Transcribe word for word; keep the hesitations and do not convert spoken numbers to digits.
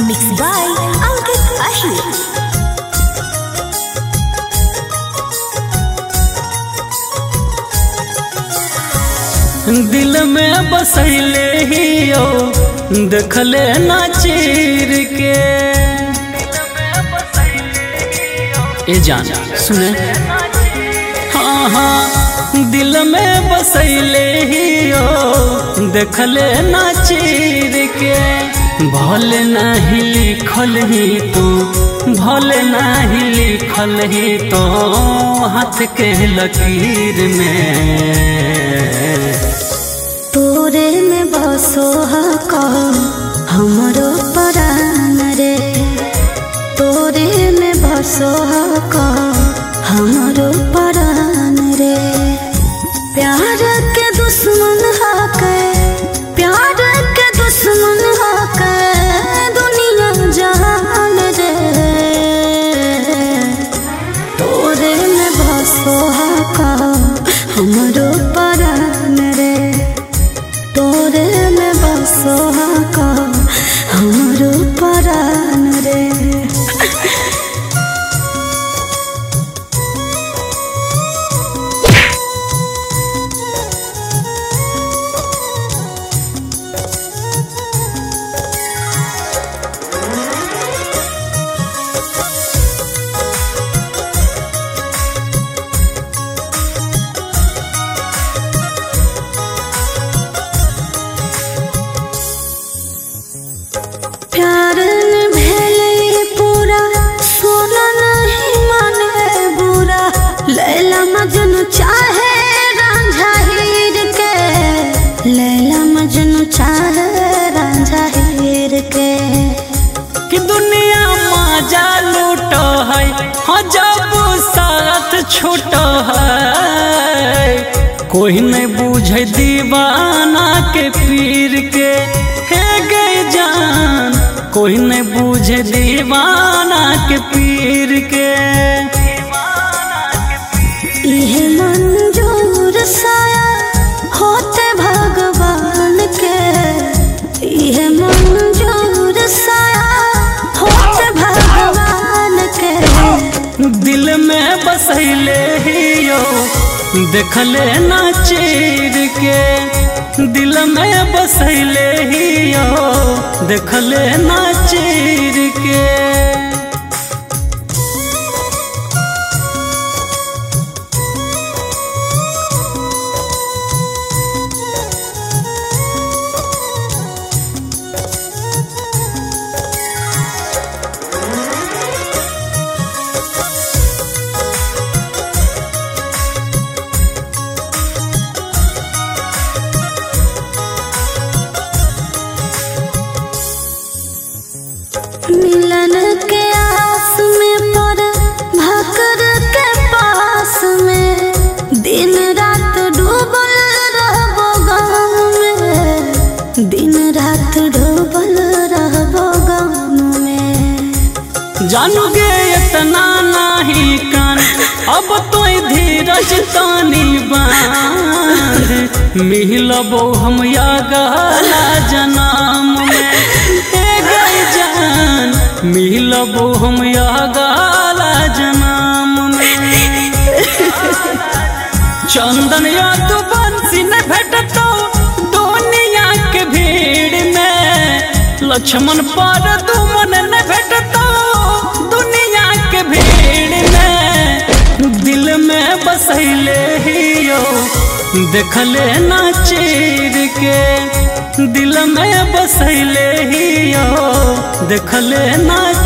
Mixed by Ankit Ashwin. दिल में बसैले ही ओ देखले ना चीर के ए जान सुने हाँ हाँ दिल में बसैले ही ओ देखले ना चीर के भले नहीं लिखल ही तू भले नहीं लिखल ही तो हाथ के लकीर में तोरे में बसो हको हमरो परान रे तोरे में बसो हको हमरो परान रे प्यार के दुश्मन हके प्यार के दुश्मन हके दुनिया जहान रे तोरे में बसो हको हमरो परान रे तोरे में बसो हको हमरो परान रे प्यार न भेले पूरा सोना नहीं माने बुरा लैला मजनू चाहे रांझा हीर के लैला मजनू चाहे रांझा हीर के कि दुनिया मजा लूट है हाँ जब साथ छूट है कोई नहीं बूझे दीवाना के पीर के हे गए जान कोई नहीं बूझे दीवाना के पीर के इहे मंजूर साया होते भगवान के इहे मंजूर साया होते भगवान के दिल में बसैले ही यो देखले ना चीर के दिल में बसैले ही यो देखले ना चीर के मिलन के आस में पर भकर के पास में दिन रात डूबल रहबो गाँव में दिन रात डूबल रहबो गाँव में जानू गे इतना नहीं कान अब तो धीरज तानी बांध मिलबो हम या गला जनाम में मिलबो हम या गाला जनाम में चंदन या तो बंसी न भेटतो दुनिया के भीड़ में लक्ष्मण पर दुमन न भेटतो दुनिया के भीड़ में दिल में बसैले ही यो देखले ना चीर के दिल में बसैले ही यो देखले ना